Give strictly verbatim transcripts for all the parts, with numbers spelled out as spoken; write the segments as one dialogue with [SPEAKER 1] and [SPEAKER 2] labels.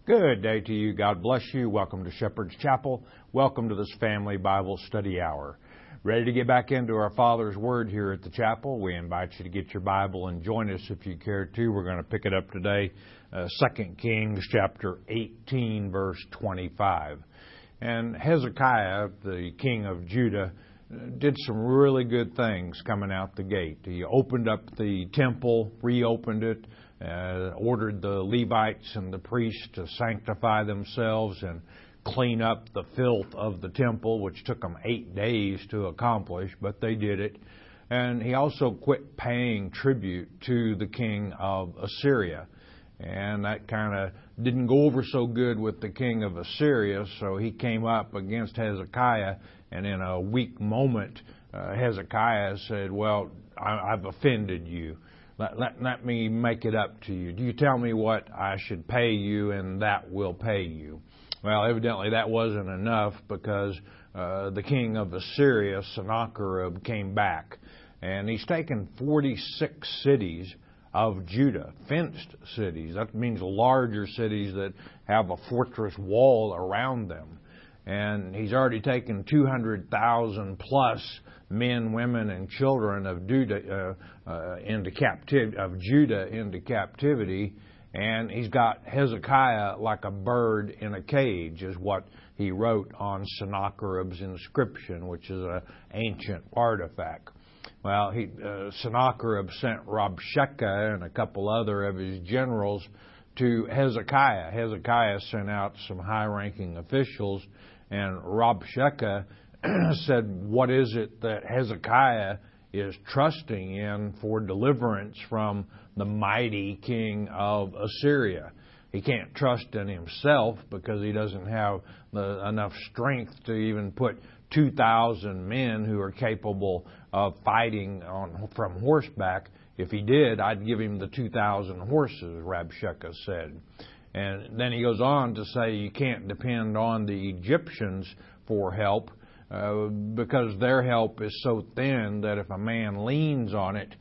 [SPEAKER 1] Good day to you. God bless you. Welcome to Shepherd's Chapel. Welcome to this family Bible study hour. Ready to get back into our Father's Word here at the chapel? We invite you to get your Bible and join us if you care to. We're going to pick it up today, uh, Second Kings chapter eighteen, verse twenty-five. And Hezekiah, the king of Judah, did some really good things coming out the gate. He opened up the temple, reopened it, uh, ordered the Levites and the priests to sanctify themselves and clean up the filth of the temple, which took them eight days to accomplish, but they did it. And he also quit paying tribute to the king of Assyria. And that kind of didn't go over so good with the king of Assyria, so he came up against Hezekiah, and in a weak moment, uh, Hezekiah said, well, I, I've offended you. Let, let, let me make it up to you. Do you tell me what I should pay you, and that will pay you? Well, evidently that wasn't enough, because uh, the king of Assyria, Sennacherib, came back, and he's taken forty-six cities of Judah, fenced cities. That means larger cities that have a fortress wall around them. And he's already taken two hundred thousand plus men, women, and children of Judah uh, uh, into captivity, of Judah into captivity. And he's got Hezekiah like a bird in a cage, is what he wrote on Sennacherib's inscription, which is an ancient artifact. Well, he, uh, Sennacherib sent Rabshakeh and a couple other of his generals to Hezekiah. Hezekiah sent out some high-ranking officials, and Rabshakeh said, what is it that Hezekiah is trusting in for deliverance from the mighty king of Assyria? He can't trust in himself because he doesn't have the, enough strength to even put two thousand men who are capable of fighting on from horseback. If he did, I'd give him the two thousand horses, Rabshakeh said. And then he goes on to say you can't depend on the Egyptians for help uh, because their help is so thin that if a man leans on it,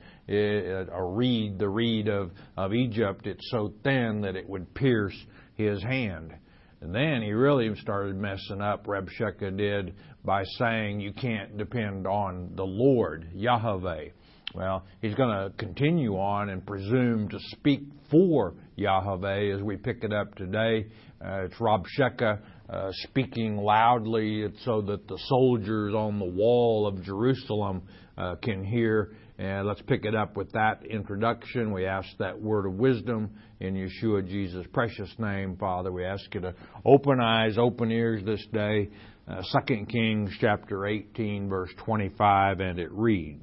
[SPEAKER 1] it a reed, the reed of, of Egypt, it's so thin that it would pierce his hand. And then he really started messing up, Rabshakeh did, by saying you can't depend on the Lord, Yahweh. Well, he's going to continue on and presume to speak for Yahweh as we pick it up today. Uh, it's Rabshakeh uh, speaking loudly so that the soldiers on the wall of Jerusalem uh, can hear. And let's pick it up with that introduction. We ask that word of wisdom in Yeshua Jesus' precious name. Father, we ask you to open eyes, open ears this day. Uh, Second Kings chapter eighteen, verse twenty-five, and it reads,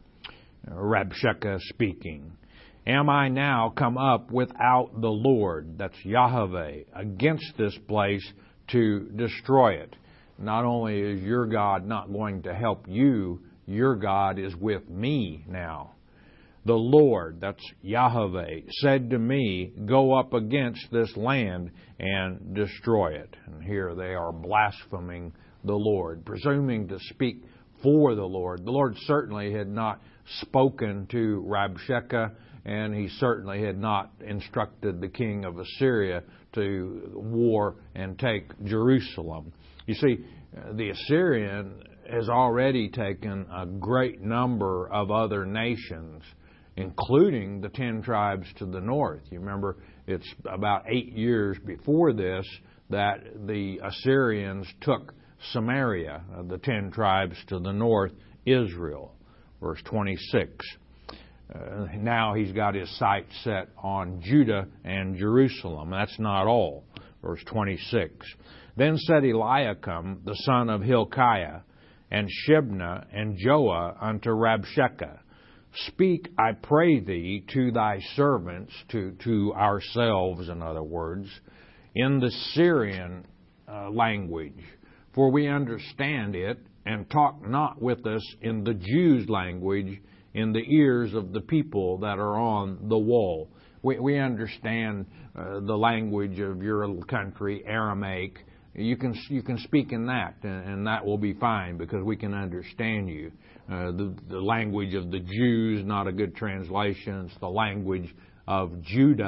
[SPEAKER 1] Rabshakeh speaking, Am I now come up without the Lord, that's Yahweh, against this place to destroy it? Not only is your God not going to help you, your God is with me now. The Lord, that's Yahweh, said to me, Go up against this land and destroy it. And here they are blaspheming the Lord, presuming to speak for the Lord. The Lord certainly had not spoken to Rabshakeh, and he certainly had not instructed the king of Assyria to war and take Jerusalem. You see, the Assyrian has already taken a great number of other nations, including the ten tribes to the north. You remember, it's about eight years before this that the Assyrians took Samaria, uh, the ten tribes to the north, Israel. Verse twenty-six. Uh, now he's got his sights set on Judah and Jerusalem. That's not all. Verse twenty-six. Then said Eliakim, the son of Hilkiah, and Shebna and Joah unto Rabshakeh, Speak, I pray thee, to thy servants, to, to ourselves, in other words, in the Syrian uh, language, for we understand it, and talk not with us in the Jews' language, in the ears of the people that are on the wall. We, we understand uh, the language of your country, Aramaic. You can you can speak in that, and, and that will be fine because we can understand you. Uh, the, the language of the Jews, not a good translation. It's the language of Judah,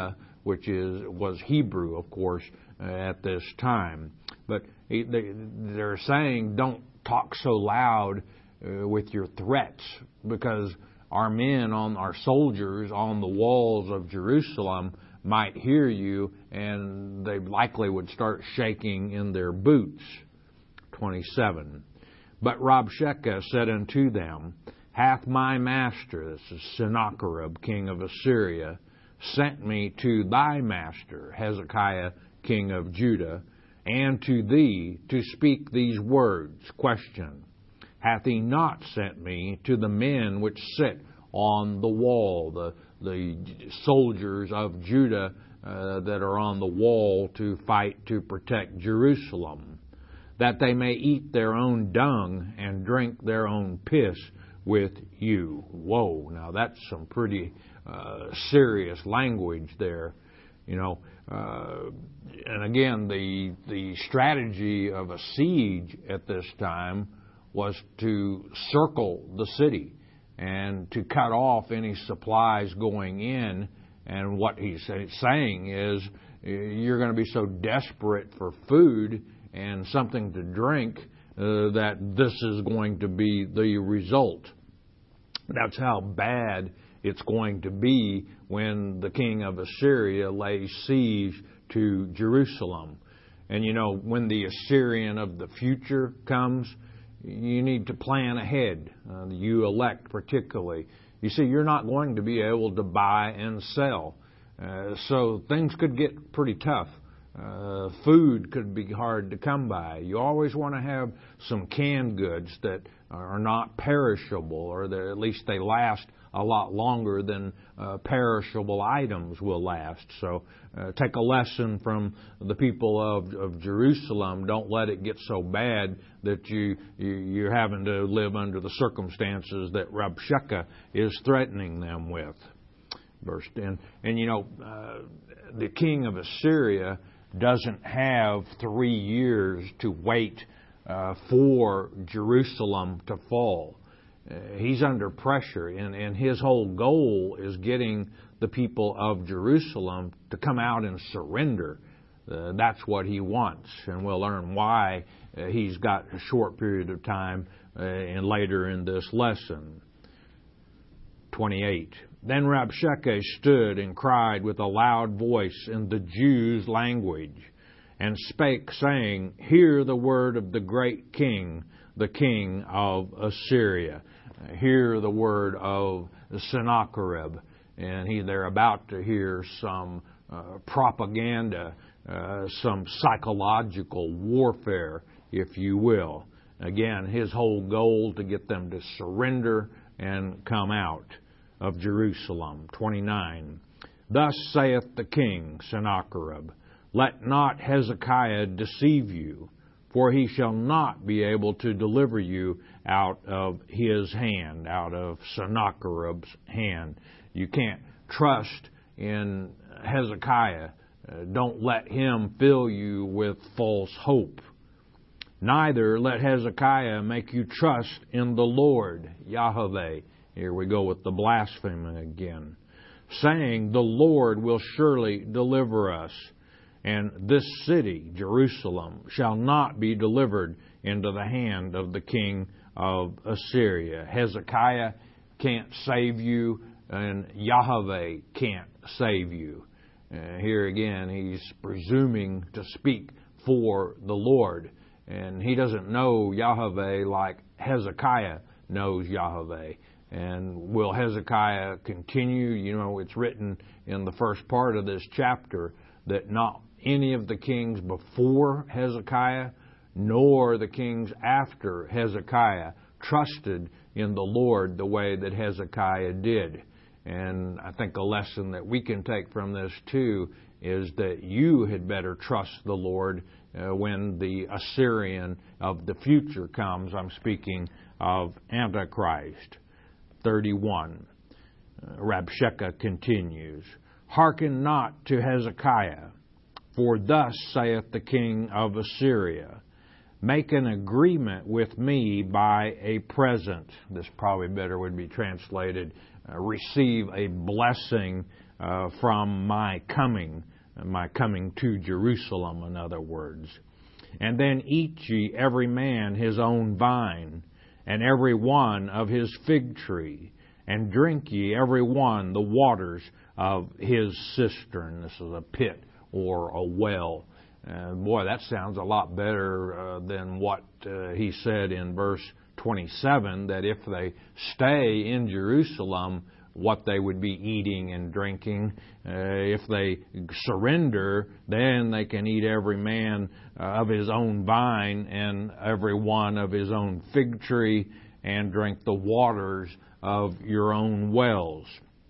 [SPEAKER 1] which is was Hebrew, of course, uh, at this time. But he, they, they're saying, don't talk so loud uh, with your threats, because our men, on our soldiers on the walls of Jerusalem might hear you, and they likely would start shaking in their boots. twenty-seven. But Rabshakeh said unto them, Hath my master, this is Sennacherib, king of Assyria, sent me to thy master, Hezekiah, king of Judah, and to thee to speak these words? Question. Hath he not sent me to the men which sit on the wall, the, the soldiers of Judah uh, that are on the wall to fight to protect Jerusalem, that they may eat their own dung and drink their own piss with you? Whoa, now that's some pretty uh, serious language there. You know, uh, and again, the the strategy of a siege at this time was to circle the city and to cut off any supplies going in. And what he's saying is, you're going to be so desperate for food and something to drink uh, that this is going to be the result. That's how bad it's going to be when the king of Assyria lays siege to Jerusalem. And you know, when the Assyrian of the future comes, you need to plan ahead, uh, you elect particularly. You see, you're not going to be able to buy and sell. Uh, so things could get pretty tough. Uh, food could be hard to come by. You always want to have some canned goods that are not perishable, or that at least they last a lot longer than uh, perishable items will last. So uh, take a lesson from the people of, of Jerusalem. Don't let it get so bad that you, you, you're having to live under the circumstances that Rabshakeh is threatening them with. Verse ten. And you know, uh, the king of Assyria doesn't have three years to wait uh, for Jerusalem to fall. Uh, he's under pressure, and, and his whole goal is getting the people of Jerusalem to come out and surrender. Uh, that's what he wants, and we'll learn why uh, he's got a short period of time uh, and later in this lesson. twenty-eight. Then Rabshakeh stood and cried with a loud voice in the Jews' language, and spake, saying, Hear the word of the great king, the king of Assyria. Hear the word of Sennacherib. And he, they're about to hear some uh, propaganda, uh, some psychological warfare, if you will. Again, his whole goal to get them to surrender and come out of Jerusalem. twenty-nine. Thus saith the king, Sennacherib, Let not Hezekiah deceive you, for he shall not be able to deliver you out of his hand, out of Sennacherib's hand. You can't trust in Hezekiah. Uh, don't let him fill you with false hope. Neither let Hezekiah make you trust in the Lord, Yahweh. Here we go with the blasphemy again. Saying, The Lord will surely deliver us, and this city, Jerusalem, shall not be delivered into the hand of the king of Assyria. Hezekiah can't save you, and Yahweh can't save you. Uh, here again, he's presuming to speak for the Lord, and he doesn't know Yahweh like Hezekiah knows Yahweh. And will Hezekiah continue? You know, it's written in the first part of this chapter that not any of the kings before Hezekiah nor the kings after Hezekiah trusted in the Lord the way that Hezekiah did. And I think a lesson that we can take from this too is that you had better trust the Lord uh, when the Assyrian of the future comes. I'm speaking of Antichrist. thirty-one. Uh, Rabshakeh continues, Hearken not to Hezekiah, for thus saith the king of Assyria, Make an agreement with me by a present. This probably better would be translated, uh, receive a blessing uh, from my coming, my coming to Jerusalem, in other words. And then eat ye every man his own vine, and every one of his fig tree, and drink ye every one the waters of his cistern. This is a pit or a well. Uh, boy, that sounds a lot better uh, than what uh, he said in verse twenty-seven, that if they stay in Jerusalem, what they would be eating and drinking. Uh, if they surrender, then they can eat every man uh, of his own vine and every one of his own fig tree, and drink the waters of your own wells.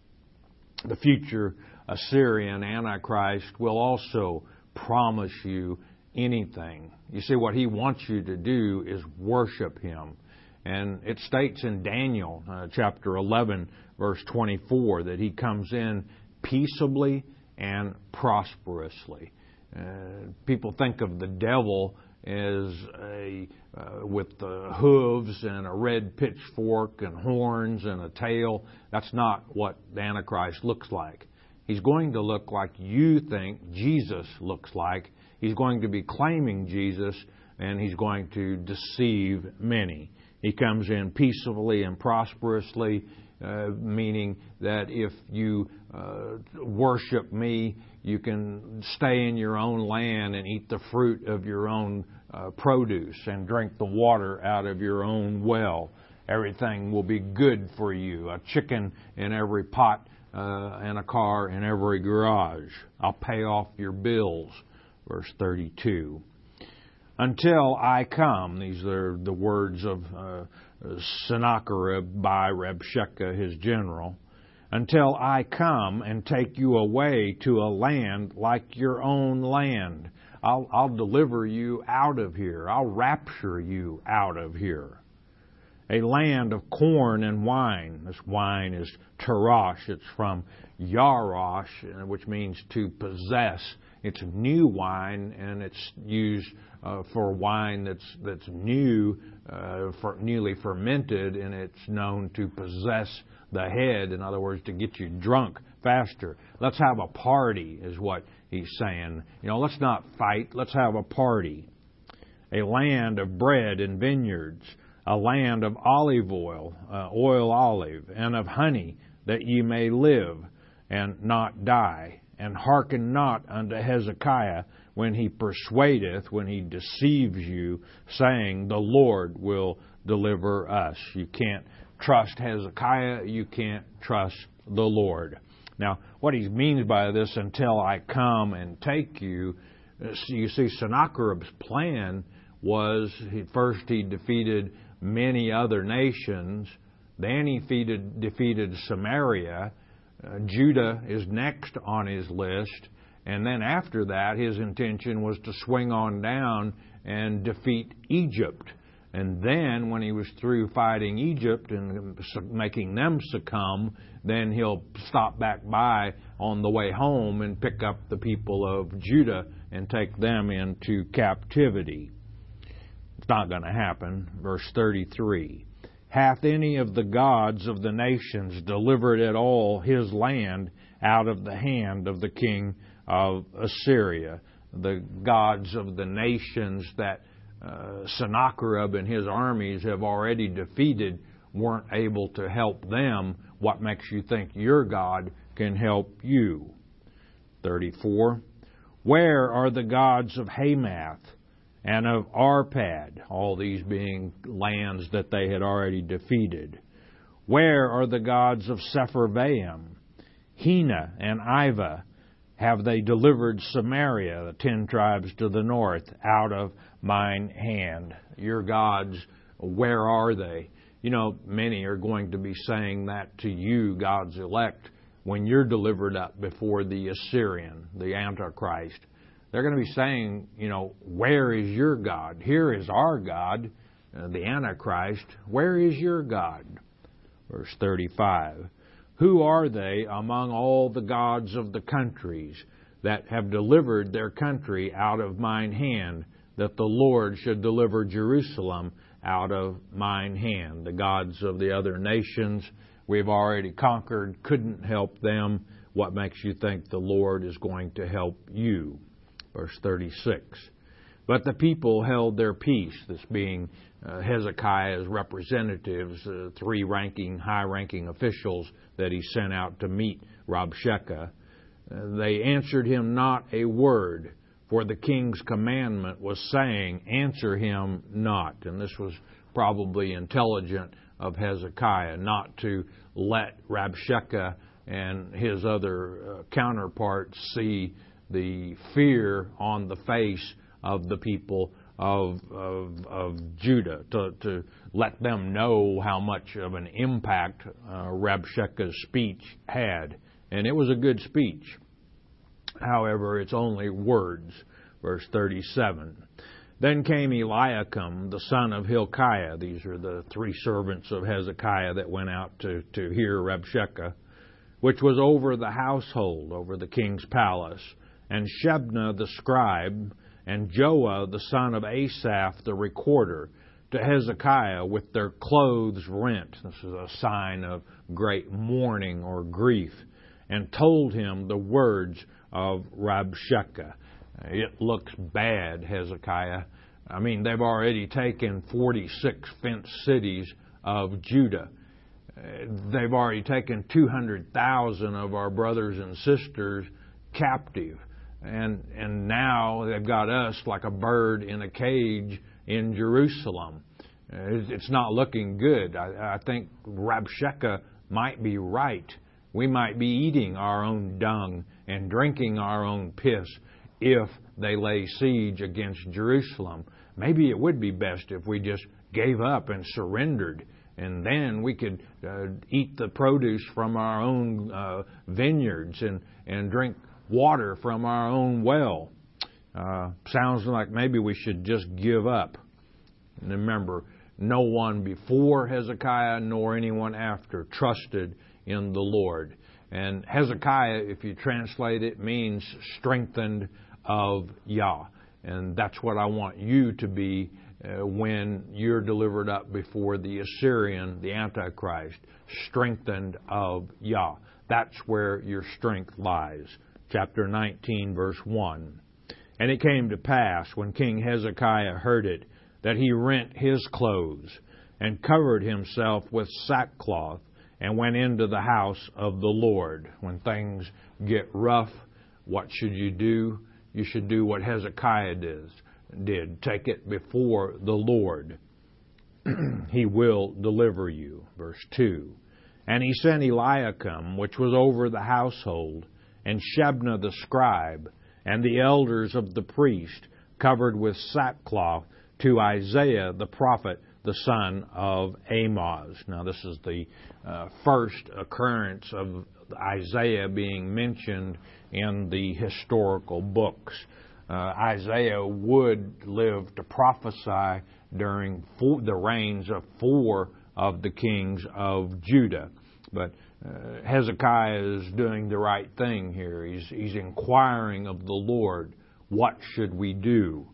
[SPEAKER 1] The future Assyrian Antichrist will also promise you anything. You see, what he wants you to do is worship him. And it states in Daniel uh, chapter eleven, verse twenty-four, that he comes in peaceably and prosperously. Uh, people think of the devil as a uh, with uh, hooves and a red pitchfork and horns and a tail. That's not what the Antichrist looks like. He's going to look like you think Jesus looks like. He's going to be claiming Jesus, and he's going to deceive many. He comes in peaceably and prosperously, uh, meaning that if you uh, worship me, you can stay in your own land and eat the fruit of your own uh, produce and drink the water out of your own well. Everything will be good for you. A chicken in every pot uh, and a car in every garage. I'll pay off your bills. Verse thirty-two. Until I come, these are the words of uh, Sennacherib by Rabshakeh, his general, until I come and take you away to a land like your own land. I'll, I'll deliver you out of here. I'll rapture you out of here. A land of corn and wine. This wine is Tarash. It's from Yarosh, which means to possess. It's new wine, and it's used uh, for wine that's that's new, uh, for newly fermented, and it's known to possess the head. In other words, to get you drunk faster. Let's have a party, is what he's saying. You know, let's not fight. Let's have a party. A land of bread and vineyards, a land of olive oil, uh, oil olive, and of honey, that ye may live and not die. And hearken not unto Hezekiah when he persuadeth, when he deceives you, saying, the Lord will deliver us. You can't trust Hezekiah. You can't trust the Lord. Now, what he means by this, until I come and take you, you see, Sennacherib's plan was, first he defeated many other nations, then he defeated, defeated Samaria. Uh, Judah is next on his list, and then after that his intention was to swing on down and defeat Egypt. And then when he was through fighting Egypt and making them succumb, then he'll stop back by on the way home and pick up the people of Judah and take them into captivity. It's not going to happen. Verse thirty-three. Hath any of the gods of the nations delivered at all his land out of the hand of the king of Assyria? The gods of the nations that uh, Sennacherib and his armies have already defeated weren't able to help them. What makes you think your God can help you? thirty-four. Where are the gods of Hamath and of Arpad, all these being lands that they had already defeated? Where are the gods of Sepharvaim, Hena, and Iva? Have they delivered Samaria, the ten tribes to the north, out of mine hand? Your gods, where are they? You know, many are going to be saying that to you, God's elect, when you're delivered up before the Assyrian, the Antichrist. They're going to be saying, you know, where is your God? Here is our God, uh, the Antichrist. Where is your God? Verse thirty-five. Who are they among all the gods of the countries that have delivered their country out of mine hand, that the Lord should deliver Jerusalem out of mine hand? The gods of the other nations we've already conquered, couldn't help them. what makes you think the Lord is going to help you? Verse thirty-six. But the people held their peace, this being uh, Hezekiah's representatives, uh, three ranking, high-ranking officials that he sent out to meet Rabshakeh. Uh, they answered him not a word, for the king's commandment was saying, answer him not. And this was probably intelligent of Hezekiah, not to let Rabshakeh and his other uh, counterparts see the fear on the face of the people of of, of Judah, to, to let them know how much of an impact uh, Rabshakeh's speech had. And it was a good speech. However, it's only words. Verse thirty-seven. Then came Eliakim, the son of Hilkiah. These are the three servants of Hezekiah that went out to, to hear Rabshakeh, which was over the household, over the king's palace, and Shebna the scribe, and Joah the son of Asaph the recorder, to Hezekiah with their clothes rent. This is a sign of great mourning or grief, and told him the words of Rabshakeh. It looks bad, Hezekiah. I mean, they've already taken forty-six fenced cities of Judah. They've already taken two hundred thousand of our brothers and sisters captive. And and now they've got us like a bird in a cage in Jerusalem. It's not looking good. I, I think Rabshakeh might be right. We might be eating our own dung and drinking our own piss if they lay siege against Jerusalem. Maybe it would be best if we just gave up and surrendered, and then we could uh, eat the produce from our own uh, vineyards and, and drink water from our own well. Uh, sounds like maybe we should just give up. And remember, no one before Hezekiah nor anyone after trusted in the Lord. And Hezekiah, if you translate it, means strengthened of Yah. And that's what I want you to be uh, when you're delivered up before the Assyrian, the Antichrist, strengthened of Yah. That's where your strength lies. Chapter nineteen, verse one. And it came to pass, when King Hezekiah heard it, that he rent his clothes, and covered himself with sackcloth, and went into the house of the Lord. When things get rough, what should you do? You should do what Hezekiah did. did. Take it before the Lord. He will deliver you. Verse two. And he sent Eliakim, which was over the household, and Shebna the scribe, and the elders of the priest, covered with sackcloth, to Isaiah the prophet, the son of Amoz. Now, this is the uh, first occurrence of Isaiah being mentioned in the historical books. Uh, Isaiah would live to prophesy during four, the reigns of four of the kings of Judah. But uh, Hezekiah is doing the right thing here. He's, he's inquiring of the Lord, what should we do?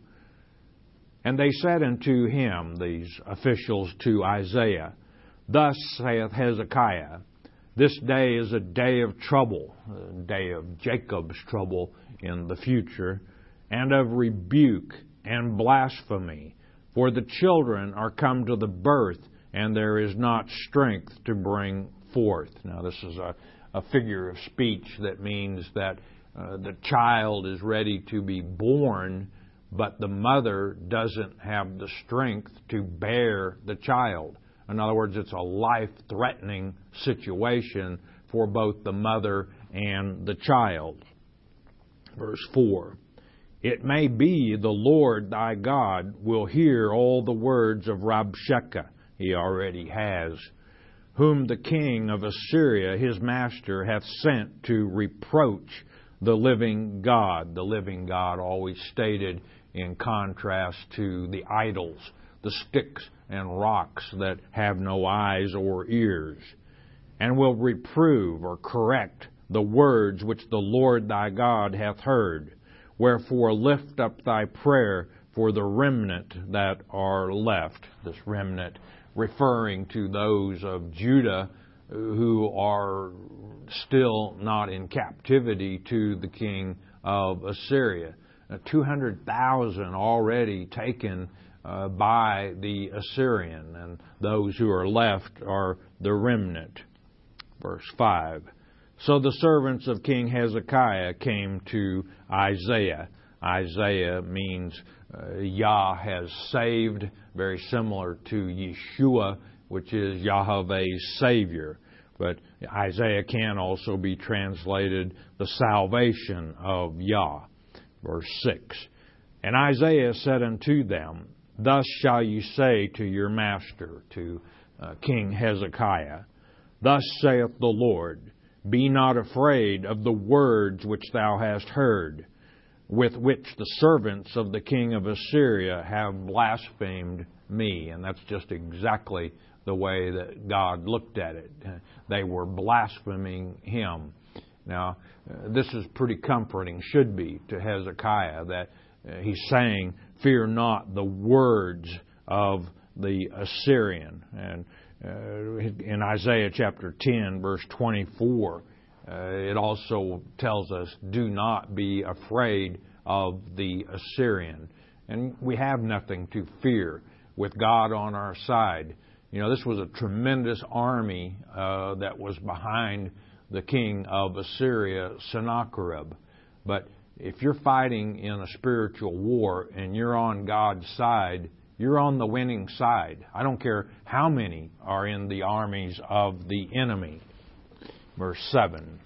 [SPEAKER 1] And they said unto him, these officials, to Isaiah, Thus saith Hezekiah, This day is a day of trouble, a day of Jacob's trouble in the future, and of rebuke and blasphemy. For the children are come to the birth, and there is not strength to bring forth. Now, this is a, a figure of speech that means that uh, the child is ready to be born, but the mother doesn't have the strength to bear the child. In other words, it's a life-threatening situation for both the mother and the child. Verse four. It may be the Lord thy God will hear all the words of Rabshakeh, he already has, whom the king of Assyria, his master, hath sent to reproach the living God. The living God always stated in contrast to the idols, the sticks and rocks that have no eyes or ears, and will reprove or correct the words which the Lord thy God hath heard. Wherefore lift up thy prayer for the remnant that are left. This remnant referring to those of Judah who are still not in captivity to the king of Assyria. Uh, two hundred thousand already taken uh, by the Assyrian, and those who are left are the remnant. Verse five. So the servants of King Hezekiah came to Isaiah. Isaiah means uh, Yah has saved, very similar to Yeshua, which is Yahweh's Savior. But Isaiah can also be translated the salvation of Yah. Verse six. And Isaiah said unto them, Thus shall you say to your master, to uh, King Hezekiah, Thus saith the Lord, Be not afraid of the words which thou hast heard, with which the servants of the king of Assyria have blasphemed me. And that's just exactly the way that God looked at it. They were blaspheming him. Now, uh, this is pretty comforting, should be, to Hezekiah, that uh, he's saying, Fear not the words of the Assyrian. And uh, in Isaiah chapter ten, verse twenty-four, uh, it also tells us, Do not be afraid of the Assyrian. And we have nothing to fear with God on our side. You know, this was a tremendous army uh, that was behind the king of Assyria, Sennacherib. But if you're fighting in a spiritual war and you're on God's side, you're on the winning side. I don't care how many are in the armies of the enemy. Verse seven.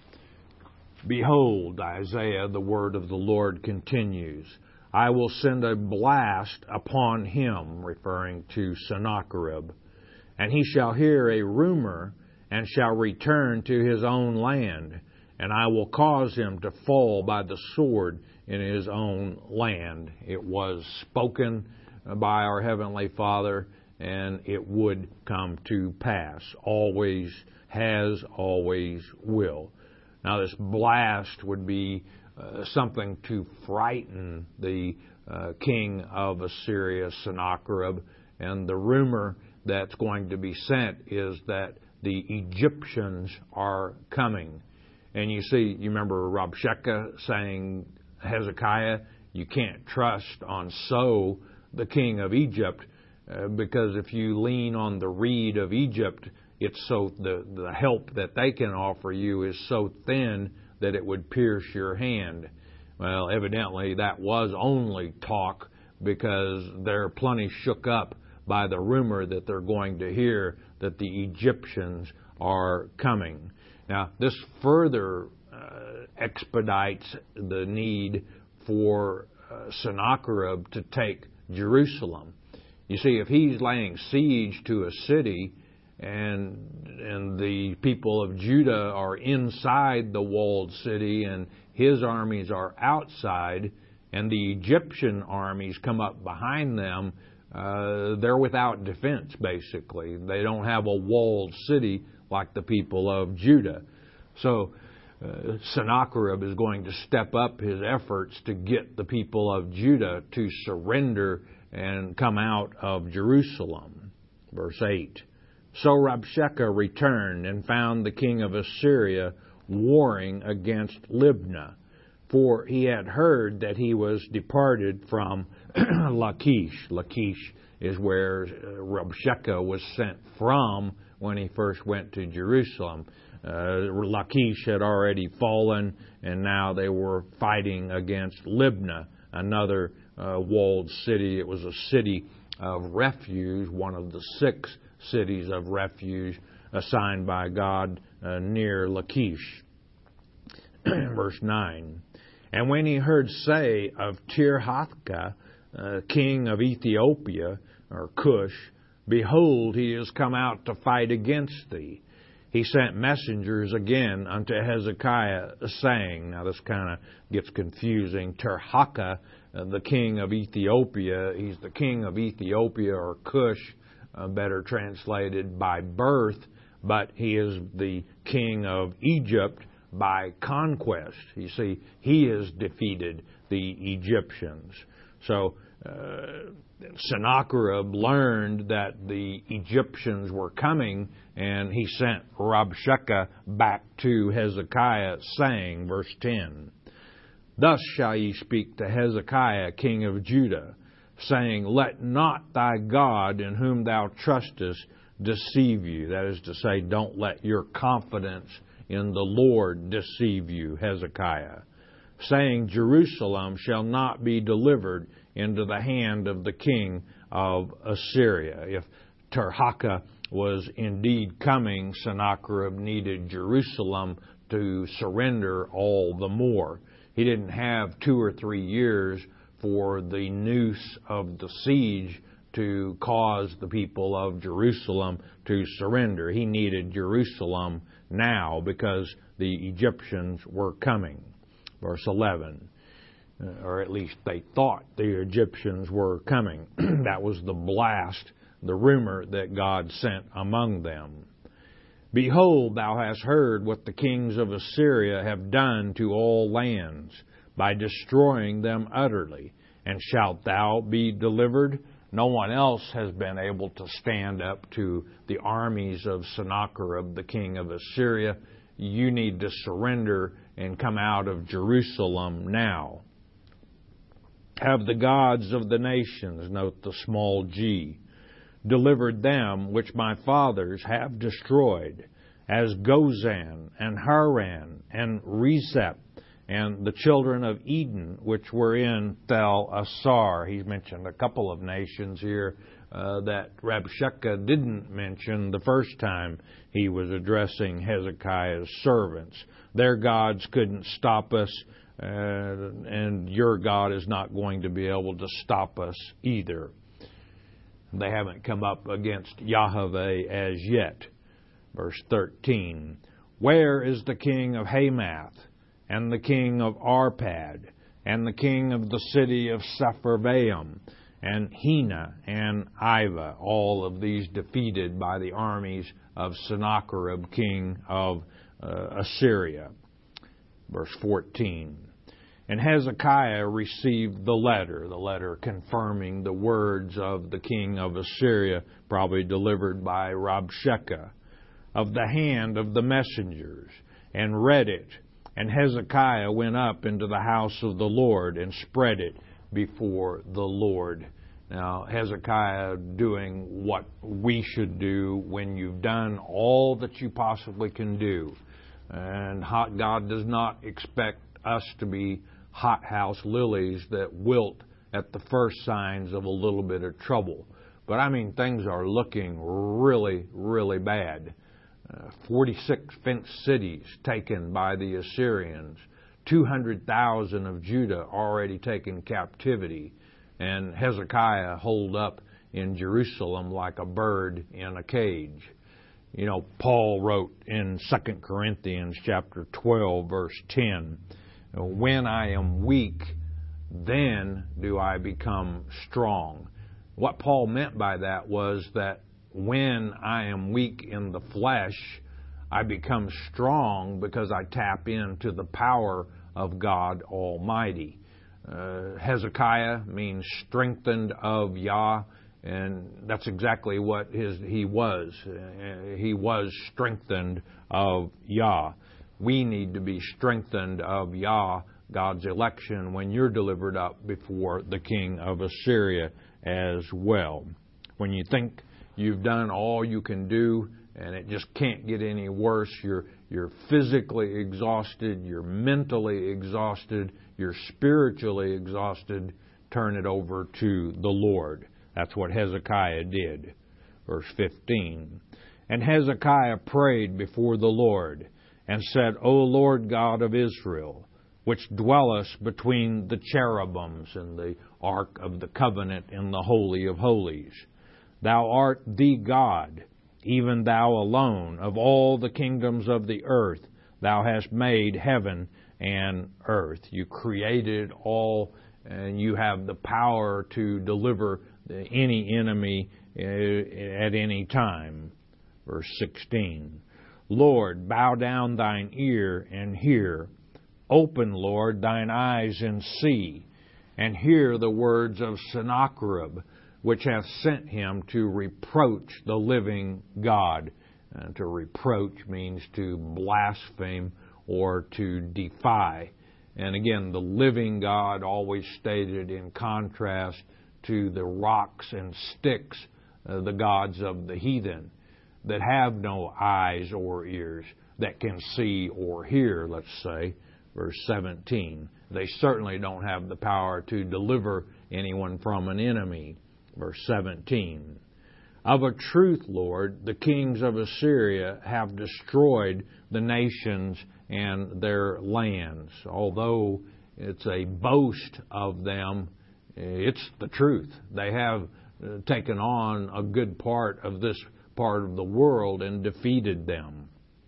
[SPEAKER 1] Behold, Isaiah, the word of the Lord continues, I will send a blast upon him, referring to Sennacherib, and he shall hear a rumor and shall return to his own land, and I will cause him to fall by the sword in his own land. It was spoken by our Heavenly Father, and it would come to pass. Always has, always will. Now, this blast would be uh, something to frighten the uh, king of Assyria, Sennacherib, and the rumor that's going to be sent is that the Egyptians are coming. And you see, you remember Rabshakeh saying, Hezekiah, you can't trust on So, the king of Egypt, uh, because if you lean on the reed of Egypt, it's so the, the help that they can offer you is so thin that it would pierce your hand. Well, evidently that was only talk, because they're plenty shook up by the rumor that they're going to hear that the Egyptians are coming. Now, this further uh, expedites the need for uh, Sennacherib to take Jerusalem. You see, if he's laying siege to a city and and the people of Judah are inside the walled city and his armies are outside, and the Egyptian armies come up behind them, uh, they're without defense, basically. They don't have a walled city like the people of Judah. So uh, Sennacherib is going to step up his efforts to get the people of Judah to surrender and come out of Jerusalem. Verse eight. So Rabshakeh returned and found the king of Assyria warring against Libnah, for he had heard that he was departed from Lachish. Lachish is where Rabshakeh was sent from when he first went to Jerusalem. Uh, Lachish had already fallen, and now they were fighting against Libnah, another uh, walled city. It was a city of refuge, one of the six cities of refuge assigned by God uh, near Lachish. Verse nine. And when he heard say of Tirhathka, uh, king of Ethiopia, or Cush, behold, he is come out to fight against thee. He sent messengers again unto Hezekiah, saying, now this kind of gets confusing, Tirhaka, uh, the king of Ethiopia, he's the king of Ethiopia, or Cush, uh, better translated by birth, but he is the king of Egypt by conquest. You see, he has defeated the Egyptians. So uh, Sennacherib learned that the Egyptians were coming, and he sent Rabshakeh back to Hezekiah, saying, verse ten, Thus shall ye speak to Hezekiah, king of Judah, saying, Let not thy God in whom thou trustest deceive you. That is to say, don't let your confidence in the Lord deceive you, Hezekiah. Saying, Jerusalem shall not be delivered into the hand of the king of Assyria. If Tirhakah was indeed coming, Sennacherib needed Jerusalem to surrender all the more. He didn't have two or three years for the noose of the siege to cause the people of Jerusalem to surrender. He needed Jerusalem now because the Egyptians were coming. Verse eleven, or at least they thought the Egyptians were coming. That was the blast, the rumor that God sent among them. Behold, thou hast heard what the kings of Assyria have done to all lands, by destroying them utterly. And shalt thou be delivered? No one else has been able to stand up to the armies of Sennacherib, the king of Assyria. You need to surrender and come out of Jerusalem now. Have the gods of the nations, note the small g, delivered them which my fathers have destroyed, as Gozan and Haran and Rezeph, and the children of Eden, which were in Tel Assar. He's mentioned a couple of nations here uh, that Rabshakeh didn't mention the first time he was addressing Hezekiah's servants. Their gods couldn't stop us, uh, and your God is not going to be able to stop us either. They haven't come up against Yahweh as yet. Verse thirteen, Where is the king of Hamath, and the king of Arpad, and the king of the city of Sepharvaim, and Hena and Iva, all of these defeated by the armies of Sennacherib, king of uh, Assyria. Verse fourteen, And Hezekiah received the letter, the letter confirming the words of the king of Assyria, probably delivered by Rabshakeh, of the hand of the messengers, and read it. And Hezekiah went up into the house of the Lord and spread it before the Lord. Now, Hezekiah doing what we should do when you've done all that you possibly can do. And God does not expect us to be hothouse lilies that wilt at the first signs of a little bit of trouble. But I mean, things are looking really, really bad. Uh, forty-six fenced cities taken by the Assyrians, two hundred thousand of Judah already taken captivity, and Hezekiah holed up in Jerusalem like a bird in a cage. You know, Paul wrote in Second Corinthians chapter twelve, verse ten, When I am weak, then do I become strong. What Paul meant by that was that when I am weak in the flesh, I become strong because I tap into the power of God Almighty. Uh, Hezekiah means strengthened of Yah, and that's exactly what his he was. Uh, he was strengthened of Yah. We need to be strengthened of Yah, God's election, when you're delivered up before the king of Assyria as well. When you think you've done all you can do, and it just can't get any worse. You're you're physically exhausted, you're mentally exhausted, you're spiritually exhausted. Turn it over to the Lord. That's what Hezekiah did. Verse fifteen. And Hezekiah prayed before the Lord, and said, O Lord God of Israel, which dwellest between the cherubims and the ark of the covenant in the Holy of Holies, Thou art the God, even Thou alone, of all the kingdoms of the earth. Thou hast made heaven and earth. You created all, and you have the power to deliver any enemy at any time. Verse sixteen. Lord, bow down Thine ear and hear. Open, Lord, Thine eyes and see, and hear the words of Sennacherib, which hath sent him to reproach the living God. And to reproach means to blaspheme or to defy. And again, the living God always stated in contrast to the rocks and sticks, uh, the gods of the heathen, that have no eyes or ears, that can see or hear, let's say, verse seventeen. They certainly don't have the power to deliver anyone from an enemy, verse seventeen. Of a truth, Lord, the kings of Assyria have destroyed the nations and their lands. Although it's a boast of them, it's the truth. They have taken on a good part of this part of the world and defeated them,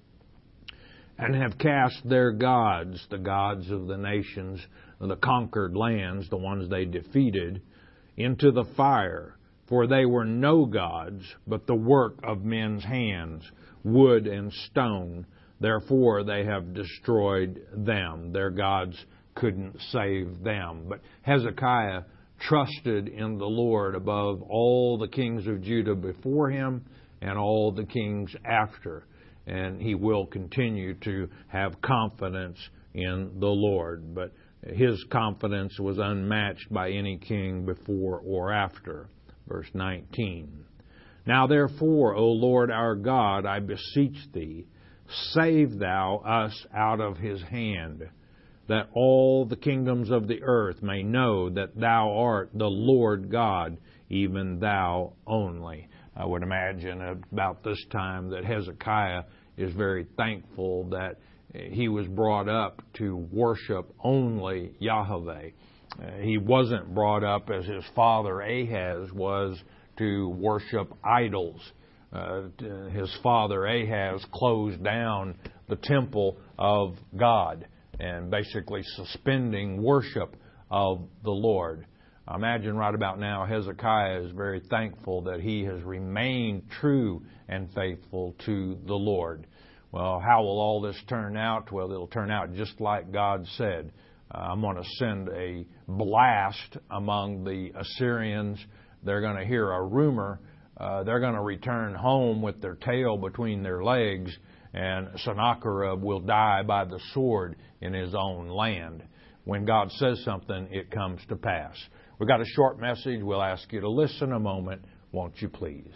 [SPEAKER 1] and have cast their gods, the gods of the nations, the conquered lands, the ones they defeated, into the fire. For they were no gods, but the work of men's hands, wood and stone. Therefore they have destroyed them. Their gods couldn't save them. But Hezekiah trusted in the Lord above all the kings of Judah before him and all the kings after. And he will continue to have confidence in the Lord. But his confidence was unmatched by any king before or after. Verse nineteen. Now therefore, O Lord our God, I beseech thee, save thou us out of his hand, that all the kingdoms of the earth may know that thou art the Lord God, even thou only. I would imagine about this time that Hezekiah is very thankful that he was brought up to worship only Yahweh. Uh, he wasn't brought up as his father Ahaz was to worship idols. Uh, his father Ahaz closed down the temple of God and basically suspending worship of the Lord. I imagine right about now Hezekiah is very thankful that he has remained true and faithful to the Lord. Well, how will all this turn out? Well, it'll turn out just like God said. Uh, I'm going to send a blast among the Assyrians. They're going to hear a rumor. Uh, they're going to return home with their tail between their legs, and Sennacherib will die by the sword in his own land. When God says something, it comes to pass. We've got a short message. We'll ask you to listen a moment. Won't you please?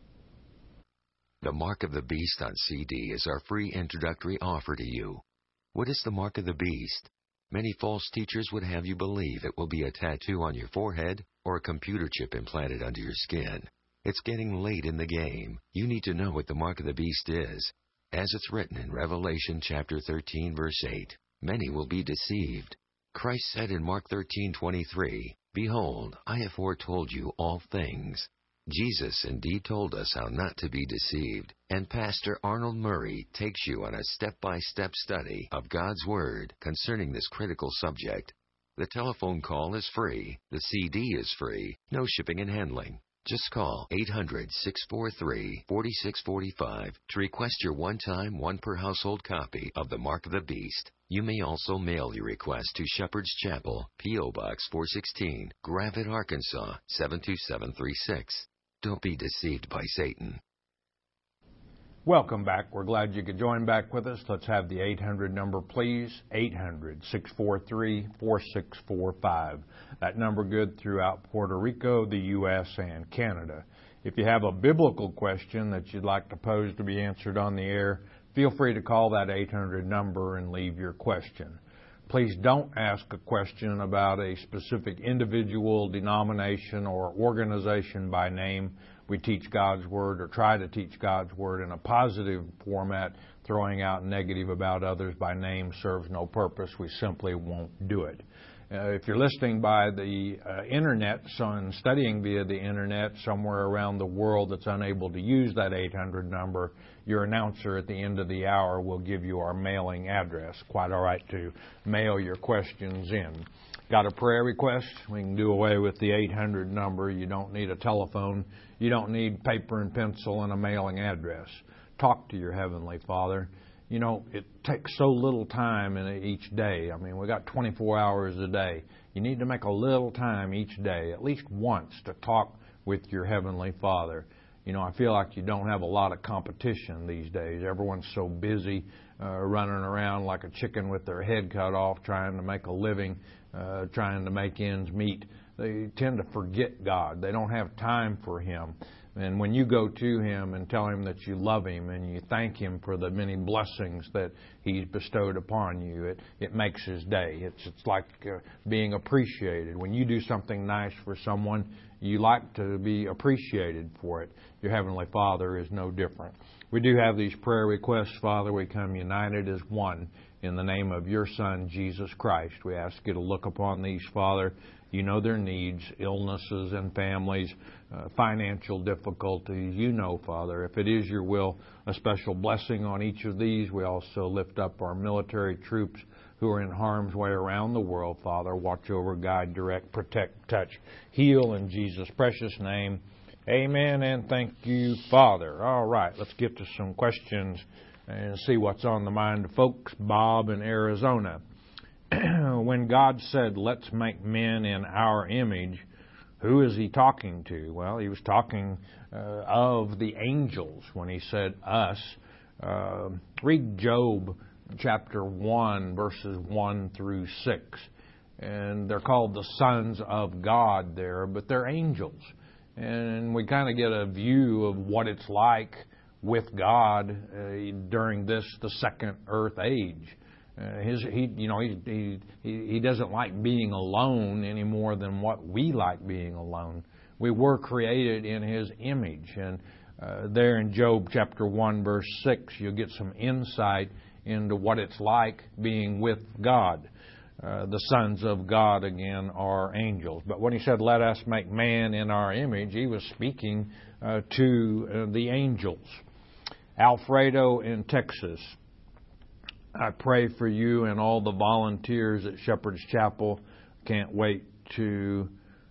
[SPEAKER 2] The Mark of the Beast on C D is our free introductory offer to you. What is the Mark of the Beast? Many false teachers would have you believe it will be a tattoo on your forehead or a computer chip implanted under your skin. It's getting late in the game. You need to know what the Mark of the Beast is. As it's written in Revelation chapter thirteen, verse eight, many will be deceived. Christ said in Mark thirteen twenty-three, Behold, I have foretold you all things. Jesus indeed told us how not to be deceived, and Pastor Arnold Murray takes you on a step-by-step study of God's Word concerning this critical subject. The telephone call is free. The C D is free. No shipping and handling. Just call eight hundred, six four three, four six four five to request your one-time, one-per-household copy of The Mark of the Beast. You may also mail your request to Shepherd's Chapel, P O Box four sixteen, Gravette, Arkansas, seven two seven three six. Don't be deceived by Satan.
[SPEAKER 1] Welcome back. We're glad you could join back with us. Let's have the eight hundred number, please. eight hundred, six four three, four six four five. That number good throughout Puerto Rico, the U S, and Canada. If you have a biblical question that you'd like to pose to be answered on the air, feel free to call that eight hundred number and leave your question. Please don't ask a question about a specific individual, denomination, or organization by name. We teach God's Word, or try to teach God's Word in a positive format. Throwing out negative about others by name serves no purpose. We simply won't do it. Uh, if you're listening by the uh, Internet, so and studying via the Internet somewhere around the world that's unable to use that eight hundred number, your announcer at the end of the hour will give you our mailing address. Quite all right to mail your questions in. Got a prayer request? We can do away with the eight hundred number. You don't need a telephone. You don't need paper and pencil and a mailing address. Talk to your Heavenly Father. You know, it takes so little time in each day. I mean, we got twenty-four hours a day. You need to make a little time each day, at least once, to talk with your Heavenly Father. You know, I feel like you don't have a lot of competition these days. Everyone's so busy uh, running around like a chicken with their head cut off, trying to make a living, uh, trying to make ends meet. They tend to forget God. They don't have time for Him. And when you go to Him and tell Him that you love Him and you thank Him for the many blessings that He's bestowed upon you, it, it makes His day. It's, it's like uh, being appreciated. When you do something nice for someone, you like to be appreciated for it. Your Heavenly Father is no different. We do have these prayer requests, Father. We come united as one in the name of your Son, Jesus Christ. We ask you to look upon these, Father. You know their needs, illnesses and families, uh, financial difficulties. You know, Father, if it is your will, a special blessing on each of these. We also lift up our military troops who are in harm's way around the world, Father. Watch over, guide, direct, protect, touch, heal in Jesus' precious name. Amen, and thank you, Father. All right, let's get to some questions and see what's on the mind of folks. Bob in Arizona. When God said, let's make men in our image, who is He talking to? Well, He was talking uh, of the angels when He said us. Uh, read Job chapter one, verses one through six. And they're called the sons of God there, but they're angels. And we kind of get a view of what it's like with God uh, during this, the second earth age. Uh, his, he, you know, he, he he doesn't like being alone any more than what we like being alone. We were created in His image, and uh, there in Job chapter one, verse six, you'll get some insight into what it's like being with God. Uh, the sons of God again are angels. But when He said, "Let us make man in our image," He was speaking uh, to uh, the angels. Alfredo in Texas. I pray for you and all the volunteers at Shepherd's Chapel. Can't wait to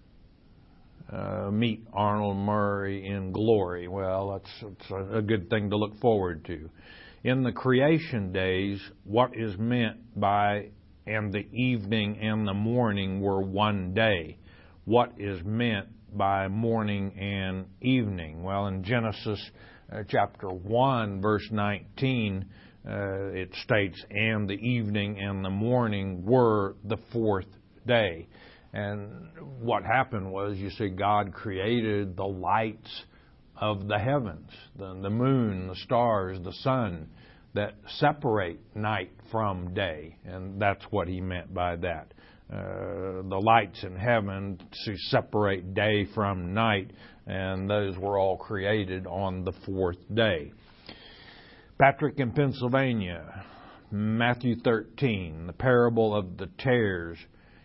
[SPEAKER 1] uh, meet Arnold Murray in glory. Well, that's, that's a good thing to look forward to. In the creation days, what is meant by "and the evening and the morning were one day"? What is meant by morning and evening? Well, in Genesis uh, chapter one, verse nineteen, Uh, it states, and the evening and the morning were the fourth day. And what happened was, you see, God created the lights of the heavens, the, the moon, the stars, the sun, that separate night from day. And that's what He meant by that. Uh, the lights in heaven to separate day from night, and those were all created on the fourth day. Patrick in Pennsylvania, Matthew thirteen, the parable of the tares.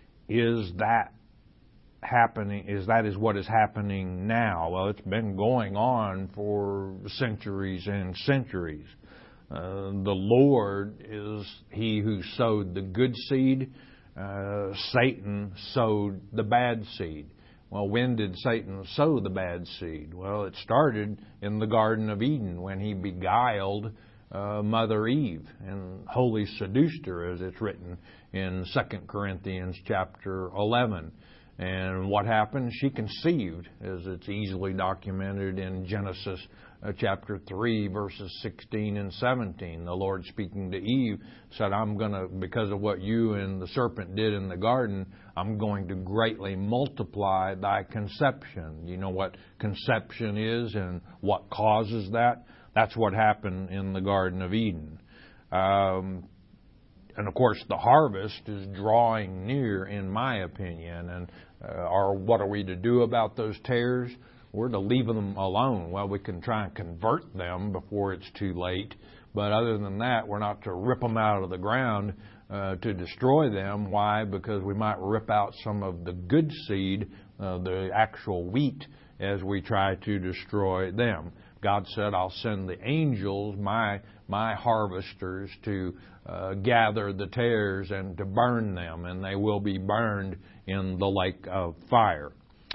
[SPEAKER 1] Is that happening? Is that is what is happening now? Well, it's been going on for centuries and centuries. Uh, the Lord is He who sowed the good seed. Uh, Satan sowed the bad seed. Well, when did Satan sow the bad seed? Well, it started in the Garden of Eden when he beguiled uh, Mother Eve and wholly seduced her, as it's written in Second Corinthians chapter eleven. And what happened? She conceived, as it's easily documented in Genesis uh, chapter three, verses sixteen and seventeen. The Lord, speaking to Eve, said, I'm going to, because of what you and the serpent did in the garden, I'm going to greatly multiply thy conception. You know what conception is and what causes that? That's what happened in the Garden of Eden. Um, and of course, the harvest is drawing near, in my opinion. And uh, are, what are we to do about those tares? We're to leave them alone. Well, we can try and convert them before it's too late. But other than that, we're not to rip them out of the ground uh, to destroy them. Why? Because we might rip out some of the good seed, uh, the actual wheat, as we try to destroy them. God said, I'll send the angels, my my harvesters, to uh, gather the tares and to burn them, and they will be burned in the lake of fire.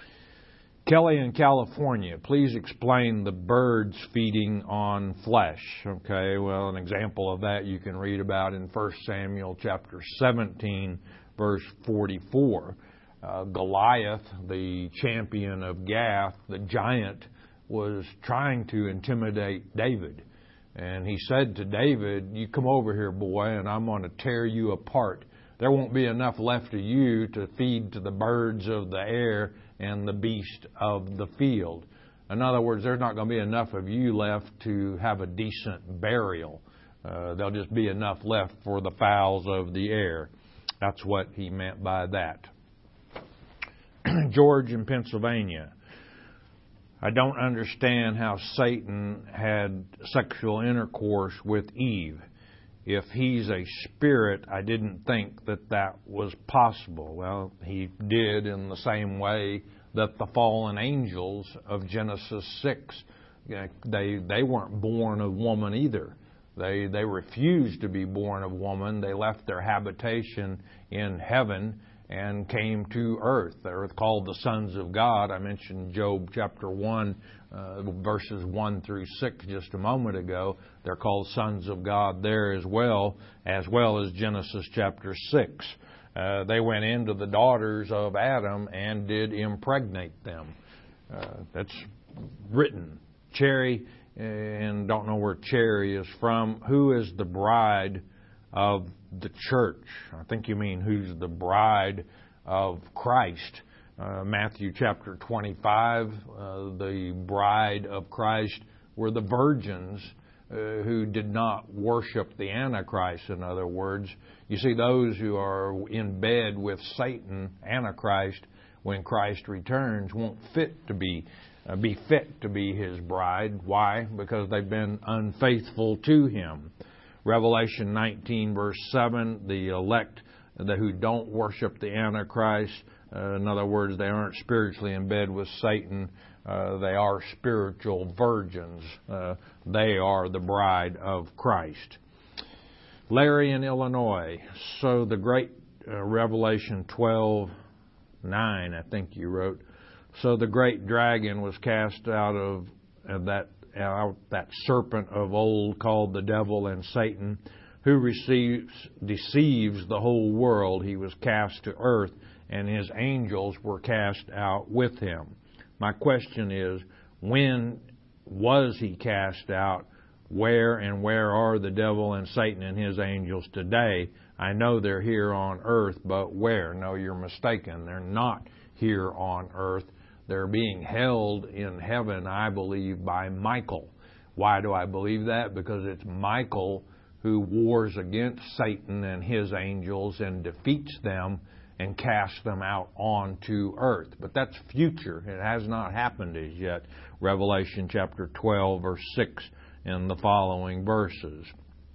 [SPEAKER 1] Kelly in California, please explain the birds feeding on flesh. Okay, well, an example of that you can read about in First Samuel chapter seventeen, verse forty-four. uh, Goliath, the champion of Gath, the giant, was trying to intimidate David. And he said to David, "You come over here, boy, and I'm going to tear you apart. There won't be enough left of you to feed to the birds of the air and the beast of the field." In other words, there's not going to be enough of you left to have a decent burial. Uh, there'll just be enough left for the fowls of the air. That's what he meant by that. George in Pennsylvania. I don't understand how Satan had sexual intercourse with Eve. If he's a spirit, I didn't think that that was possible. Well, he did in the same way that the fallen angels of Genesis six, they they weren't born of woman either. They they refused to be born of woman. They left their habitation in heaven and came to earth. They're called the sons of God. I mentioned Job chapter one, uh, verses one through six just a moment ago. They're called sons of God there as well, as well as Genesis chapter six. Uh, they went into the daughters of Adam and did impregnate them. Uh, that's written. Cherry, and don't know where Cherry is from. Who is the bride of the church? I think you mean who's the bride of Christ. Uh, Matthew chapter twenty-five, uh, the bride of Christ were the virgins uh, who did not worship the Antichrist, in other words. You see, those who are in bed with Satan, Antichrist, when Christ returns, won't fit to be uh, be fit to be his bride. Why? Because they've been unfaithful to him. Revelation nineteen, verse seven, the elect the, who don't worship the Antichrist, uh, in other words, they aren't spiritually in bed with Satan. Uh, they are spiritual virgins. Uh, they are the bride of Christ. Larry in Illinois. So the great uh, Revelation twelve nine, I think you wrote. So the great dragon was cast out of uh, that out that serpent of old called the devil and Satan, who receives deceives the whole world. He was cast to earth, and his angels were cast out with him. My question is, when was he cast out? Where and where are the devil and Satan and his angels today? I know they're here on earth, but where? No, you're mistaken. They're not here on earth. They're being held in heaven, I believe, by Michael. Why do I believe that? Because it's Michael who wars against Satan and his angels and defeats them and casts them out onto earth. But that's future. It has not happened as yet. Revelation chapter twelve, verse six, in the following verses.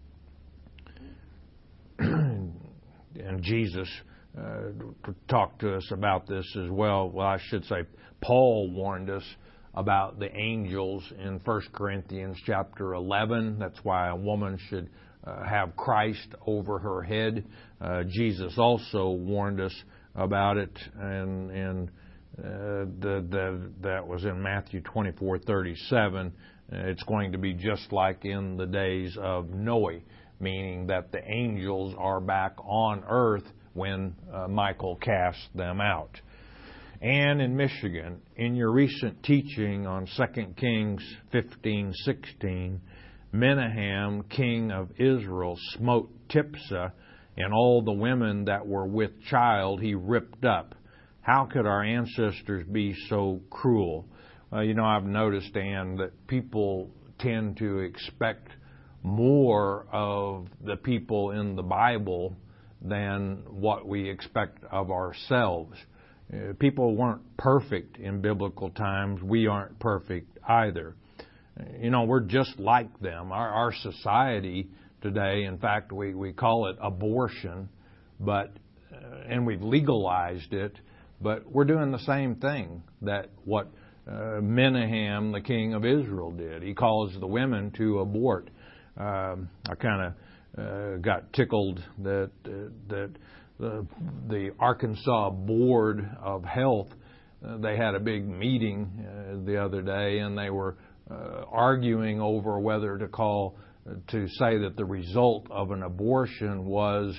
[SPEAKER 1] And Jesus uh, talked to us about this as well. Well, I should say Paul warned us about the angels in First Corinthians chapter eleven. That's why a woman should uh, have Christ over her head. Uh, Jesus also warned us about it, and, and uh, the, the, that was in Matthew twenty-four thirty-seven. It's going to be just like in the days of Noah, meaning that the angels are back on earth when uh, Michael casts them out. And in Michigan, in your recent teaching on Second Kings fifteen sixteen, Menahem, king of Israel, smote Tipsah, and all the women that were with child he ripped up. How could our ancestors be so cruel? Uh, you know, I've noticed, Ann, that people tend to expect more of the people in the Bible than what we expect of ourselves. Uh, people weren't perfect in biblical times. We aren't perfect either. You know, we're just like them. Our, our society today, in fact, we, we call it abortion, but uh, and we've legalized it, but we're doing the same thing that what uh, Menahem, the king of Israel, did. He calls the women to abort. Um, I kind of uh, got tickled that uh, that the, the Arkansas Board of Health, uh, they had a big meeting uh, the other day, and they were uh, arguing over whether to call to say that the result of an abortion was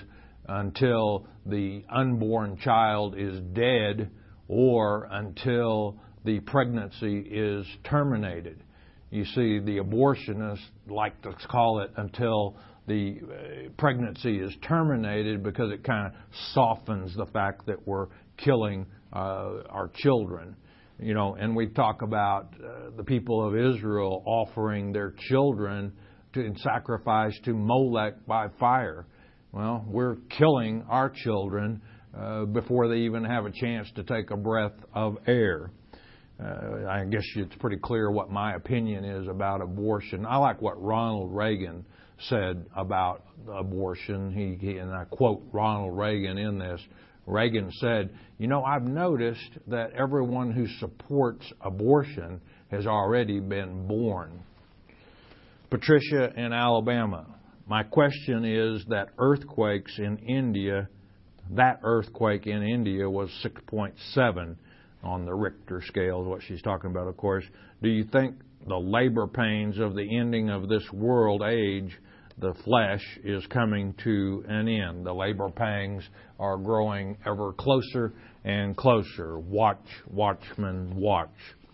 [SPEAKER 1] until the unborn child is dead or until the pregnancy is terminated. You see, the abortionists like to call it until the pregnancy is terminated because it kind of softens the fact that we're killing uh, our children. You know, and we talk about uh, the people of Israel offering their children to, in sacrifice to Molech by fire. Well, we're killing our children uh, before they even have a chance to take a breath of air. Uh, I guess it's pretty clear what my opinion is about abortion. I like what Ronald Reagan said about abortion. He, he and I quote Ronald Reagan in this. Reagan said, you know, I've noticed that everyone who supports abortion has already been born. Patricia in Alabama. My question is that earthquakes in India, that earthquake in India was six point seven on the Richter scale, is what she's talking about, of course. Do you think the labor pains of the ending of this world age, the flesh, is coming to an end? The labor pangs are growing ever closer and closer. Watch, watchman, watch.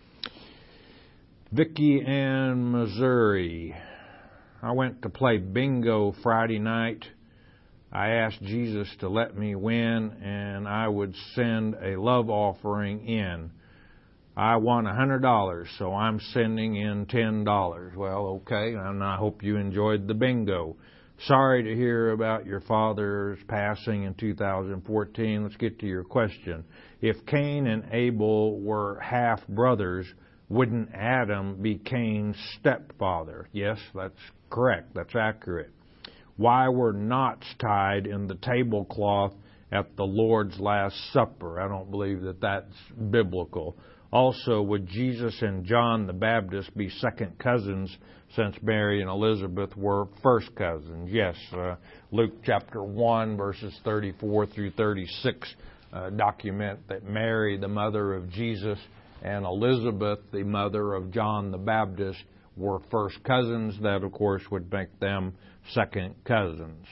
[SPEAKER 1] Vicki in Missouri. I went to play bingo Friday night. I asked Jesus to let me win, and I would send a love offering in. I won one hundred dollars, so I'm sending in ten dollars. Well, okay, and I hope you enjoyed the bingo. Sorry to hear about your father's passing in two thousand fourteen. Let's get to your question. If Cain and Abel were half-brothers, wouldn't Adam be Cain's stepfather? Yes, that's correct. That's accurate. Why were knots tied in the tablecloth at the Lord's Last Supper? I don't believe that that's biblical. Also, would Jesus and John the Baptist be second cousins since Mary and Elizabeth were first cousins? Yes. Uh, Luke chapter one, verses thirty-four through thirty-six uh, document that Mary, the mother of Jesus, and Elizabeth, the mother of John the Baptist, were first cousins. That, of course, would make them second cousins.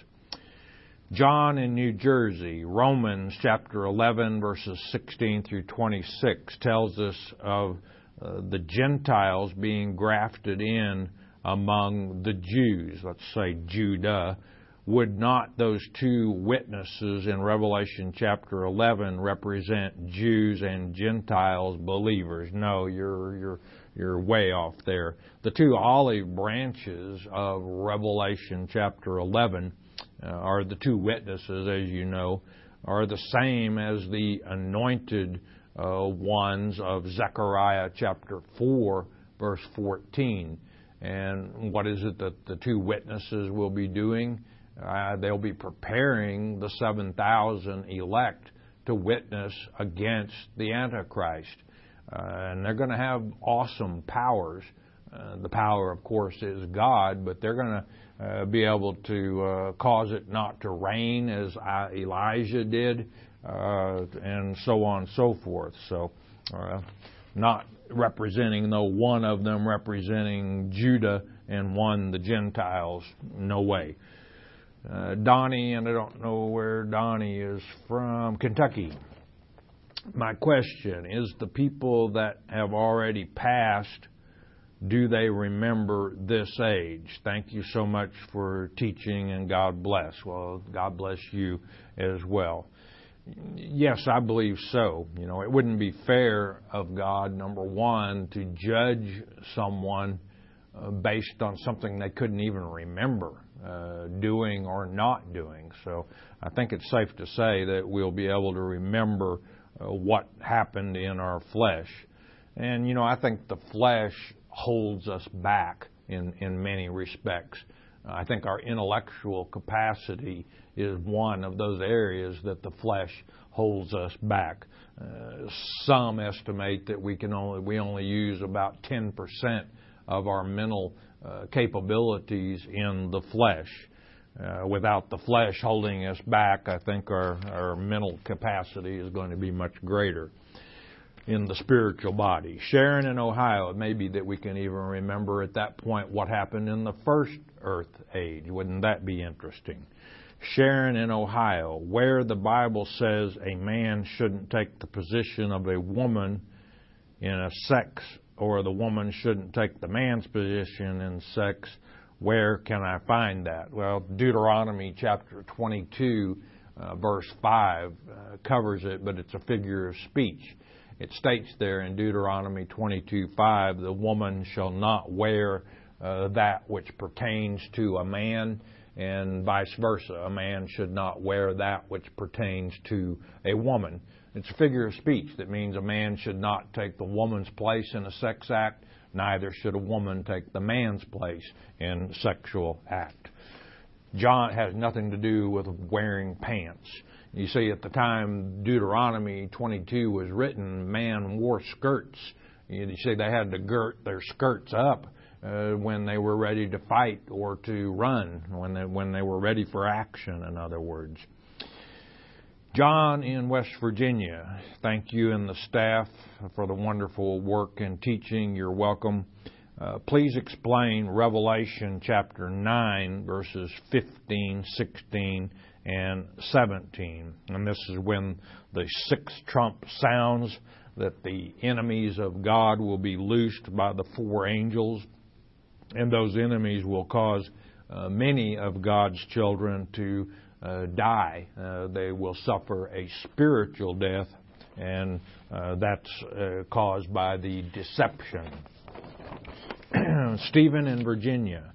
[SPEAKER 1] John in New Jersey, Romans chapter eleven, verses sixteen through twenty-six, tells us of uh, the Gentiles being grafted in among the Jews. Let's say Judah. Would not those two witnesses in Revelation chapter eleven represent Jews and Gentiles believers? No, you're you're you're way off there. The two olive branches of Revelation chapter eleven uh, are the two witnesses, as you know, are the same as the anointed uh, ones of Zechariah chapter four, verse fourteen. And what is it that the two witnesses will be doing? Uh, they'll be preparing the seven thousand elect to witness against the Antichrist. Uh, and they're going to have awesome powers. Uh, the power, of course, is God, but they're going to uh, be able to uh, cause it not to rain as Elijah did, uh, and so on and so forth. So, uh, not representing, though, one of them representing Judah and one the Gentiles. No way. Uh, Donnie, and I don't know where Donnie is from, Kentucky. My question is, the people that have already passed, do they remember this age? Thank you so much for teaching, and God bless. Well, God bless you as well. Yes, I believe so. You know, it wouldn't be fair of God, number one, to judge someone uh, based on something they couldn't even remember uh, doing or not doing. So I think it's safe to say that we'll be able to remember uh, what happened in our flesh. And, you know, I think the flesh holds us back in, in many respects. I think our intellectual capacity is one of those areas that the flesh holds us back. Uh, some estimate that we can only we only use about ten percent of our mental uh, capabilities in the flesh. Uh, without the flesh holding us back, I think our, our mental capacity is going to be much greater in the spiritual body. Sharon in Ohio, it may be that we can even remember at that point what happened in the first earth age. Wouldn't that be interesting? Sharon in Ohio, where the Bible says a man shouldn't take the position of a woman in a sex, or the woman shouldn't take the man's position in sex. Where can I find that? Well, Deuteronomy chapter twenty-two, uh, verse five uh, covers it, but it's a figure of speech. It states there in Deuteronomy twenty-two five, the woman shall not wear uh, that which pertains to a man, and vice versa. A man should not wear that which pertains to a woman. It's a figure of speech that means a man should not take the woman's place in a sex act, neither should a woman take the man's place in sexual act. John has nothing to do with wearing pants. You see, at the time Deuteronomy twenty-two was written, man wore skirts. You see, they had to girt their skirts up uh, when they were ready to fight or to run, when they, when they were ready for action, in other words. John in West Virginia, thank you and the staff for the wonderful work and teaching. You're welcome. Uh, please explain Revelation chapter nine, verses fifteen, sixteen, and seventeen. And this is when the sixth trump sounds, that the enemies of God will be loosed by the four angels, and those enemies will cause uh, many of God's children to uh, die. Uh, they will suffer a spiritual death, and uh, that's uh, caused by the deception. Stephen in Virginia.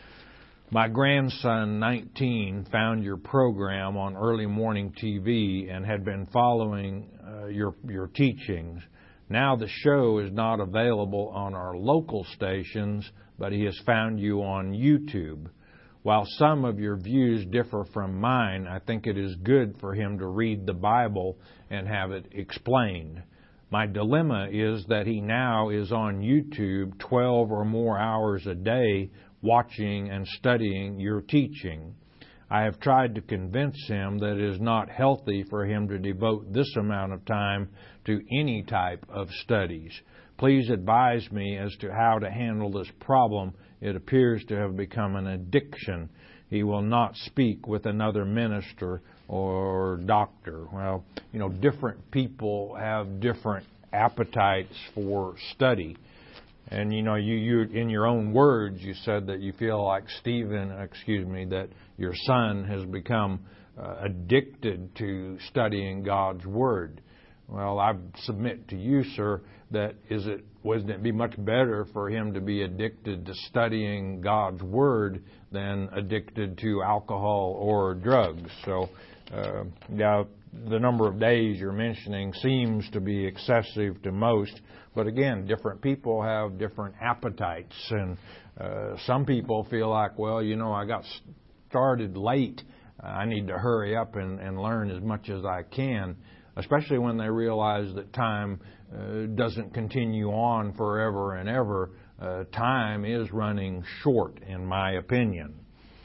[SPEAKER 1] My grandson, nineteen, found your program on early morning T V and had been following uh, your your teachings. Now the show is not available on our local stations, but he has found you on YouTube. While some of your views differ from mine, I think it is good for him to read the Bible and have it explained. My dilemma is that he now is on YouTube twelve or more hours a day watching and studying your teaching. I have tried to convince him that it is not healthy for him to devote this amount of time to any type of studies. Please advise me as to how to handle this problem. It appears to have become an addiction. He will not speak with another minister or doctor. Well, you know, different people have different appetites for study. And, you know, you, you in your own words, you said that you feel like Stephen, excuse me, that your son has become uh, addicted to studying God's Word. Well, I submit to you, sir, that is it wouldn't it be much better for him to be addicted to studying God's Word than addicted to alcohol or drugs? So, uh, yeah, the number of days you're mentioning seems to be excessive to most. But again, different people have different appetites, and uh, some people feel like, well, you know, I got started late. I need to hurry up and, and learn as much as I can, especially when they realize that time uh, doesn't continue on forever and ever. Uh, time is running short, in my opinion.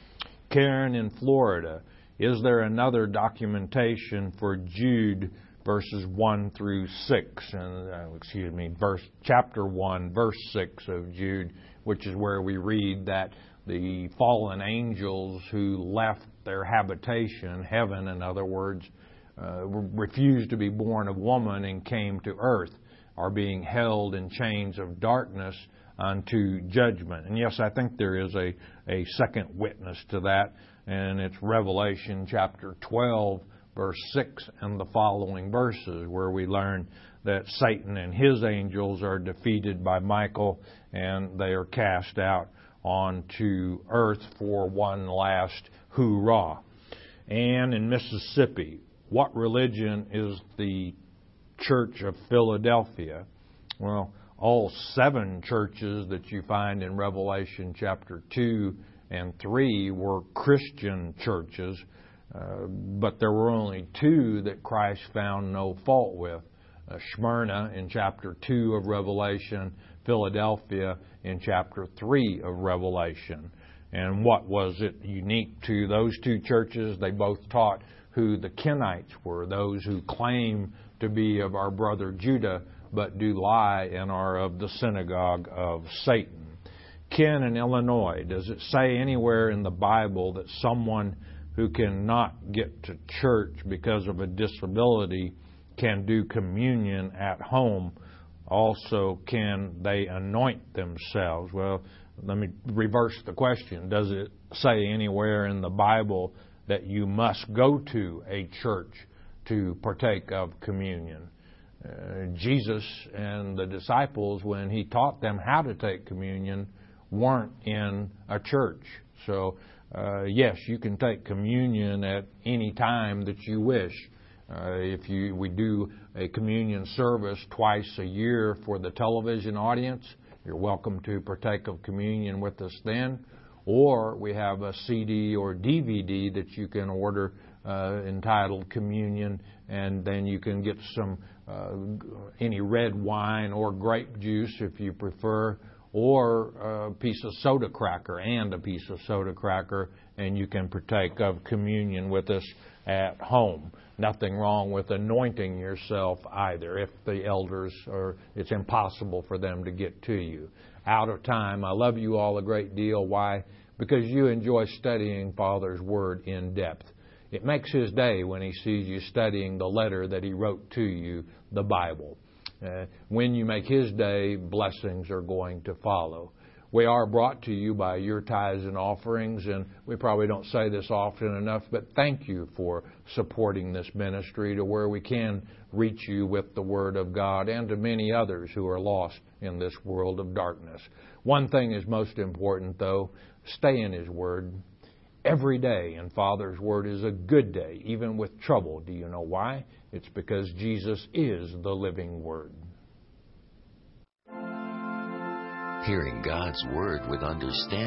[SPEAKER 1] Karen in Florida, is there another documentation for Jude verses one through six, and uh, excuse me, verse chapter one, verse six of Jude, which is where we read that the fallen angels who left their habitation, heaven in other words, uh, refused to be born of woman and came to earth, are being held in chains of darkness unto judgment. And yes, I think there is a, a second witness to that, and it's Revelation chapter twelve, verse six and the following verses, where we learn that Satan and his angels are defeated by Michael, and they are cast out onto earth for one last hoorah. And in Mississippi, what religion is the Church of Philadelphia? Well, all seven churches that you find in Revelation chapter two and three were Christian churches. Uh, but there were only two that Christ found no fault with. Uh, Smyrna in chapter two of Revelation, Philadelphia in chapter three of Revelation. And what was it unique to those two churches? They both taught who the Kenites were, those who claim to be of our brother Judah, but do lie and are of the synagogue of Satan. Ken in Illinois, does it say anywhere in the Bible that someone who cannot get to church because of a disability can do communion at home. Also, can they anoint themselves? Well, let me reverse the question. Does it say anywhere in the Bible that you must go to a church to partake of communion? Uh, Jesus and the disciples, when He taught them how to take communion, weren't in a church. So, uh, yes, you can take communion at any time that you wish. Uh, if you we do a communion service twice a year for the television audience, you're welcome to partake of communion with us then. Or we have a C D or D V D that you can order uh, entitled Communion, and then you can get some uh, any red wine or grape juice if you prefer, or a piece of soda cracker and a piece of soda cracker, and you can partake of communion with us at home. Nothing wrong with anointing yourself either if the elders are, it's impossible for them to get to you. Out of time. I love you all a great deal. Why? Because you enjoy studying Father's Word in depth. It makes His day when He sees you studying the letter that He wrote to you, the Bible. Uh, when you make His day, blessings are going to follow. We are brought to you by your tithes and offerings, and we probably don't say this often enough, but thank you for supporting this ministry to where we can reach you with the Word of God and to many others who are lost in this world of darkness. One thing is most important, though. Stay in His Word. Every day in Father's Word is a good day, even with trouble. Do you know why? It's because Jesus is the living Word.
[SPEAKER 2] Hearing God's Word with understanding